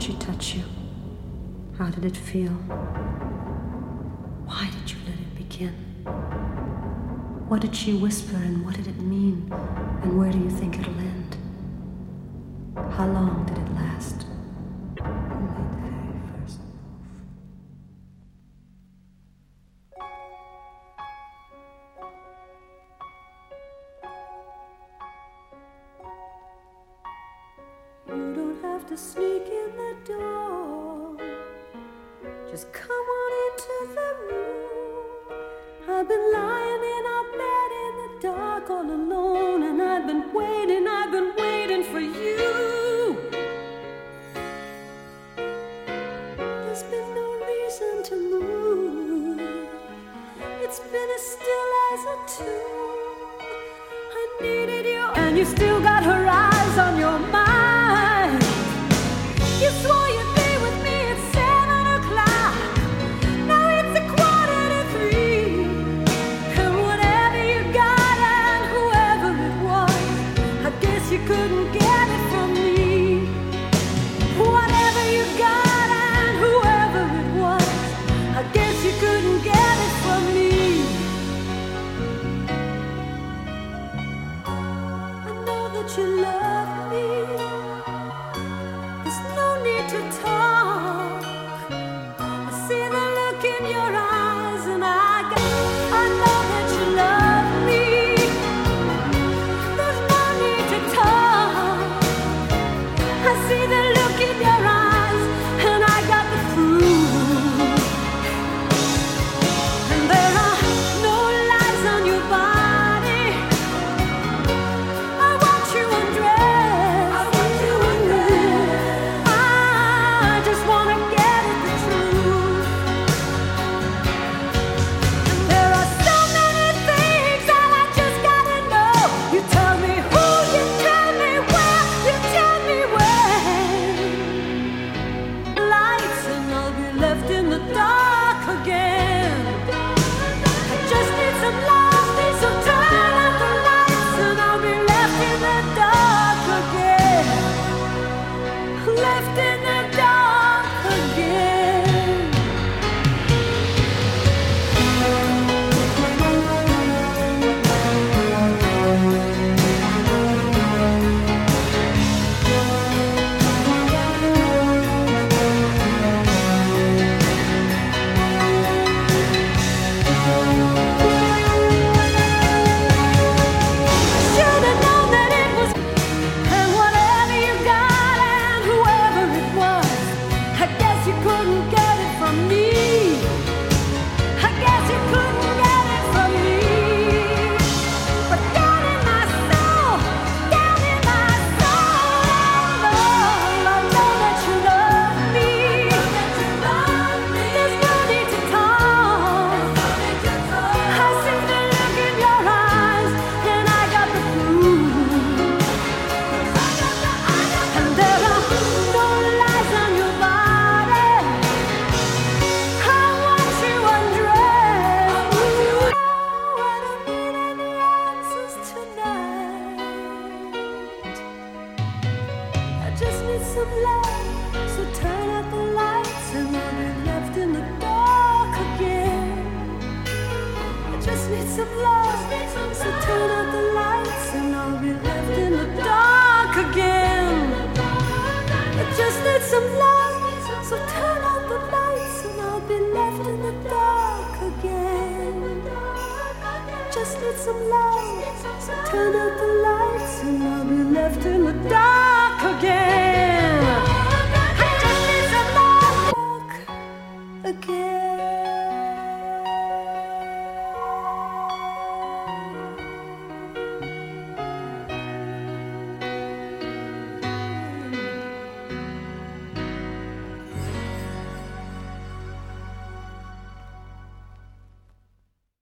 she touch you? How did it feel? Why did you let it begin? What did she whisper and what did it mean? And where do you think it'll end? How long did it last? Who made the very first move? You don't have to sneak in the door. Just come on into the room. I've been lying in our bed in the dark all alone, and I've been waiting for you. There's been no reason to move. It's been as still as a tomb. I needed you, and you still got her eyes on your mind. You swore you'd be with me at 7 o'clock. Now it's 2:45. And whatever you got and whoever it was, I guess you couldn't get it from me. Whatever you got and whoever it was, I guess you couldn't get it from me. I know that you love me. There's no need to talk. I see the look in your eyes, and I know that you love me. There's no need to talk. I see the look in your eyes, and I got the proof. And there are no lies on your body. I want you undressed. I just wanna get at the truth. And there are so many things that I just gotta know. You tell me who, you tell me where, you tell me when. Lights, and I'll be left in the dark again. I just need some love, so turn out the lights, and I'll be left in the dark again. Left in the dark again. Should've known that it was. And whatever you got and whoever it was, I guess you couldn't get it from me. I guess you couldn't get it from me. But down in my soul, I know that you love me. There's no need to talk. I see the look in your eyes, and I got the proof. And there are no lies on your body. I want you undressed. I don't need any answers tonight. I just need some love, so turn out the lights, and I'll be left in the dark again. I just need some love, so turn out the lights, and I'll be left in the dark again. I just need some love, so turn out the lights, and I'll be left in the dark again. Just need some love, so turn out the lights, and I'll be left in the dark.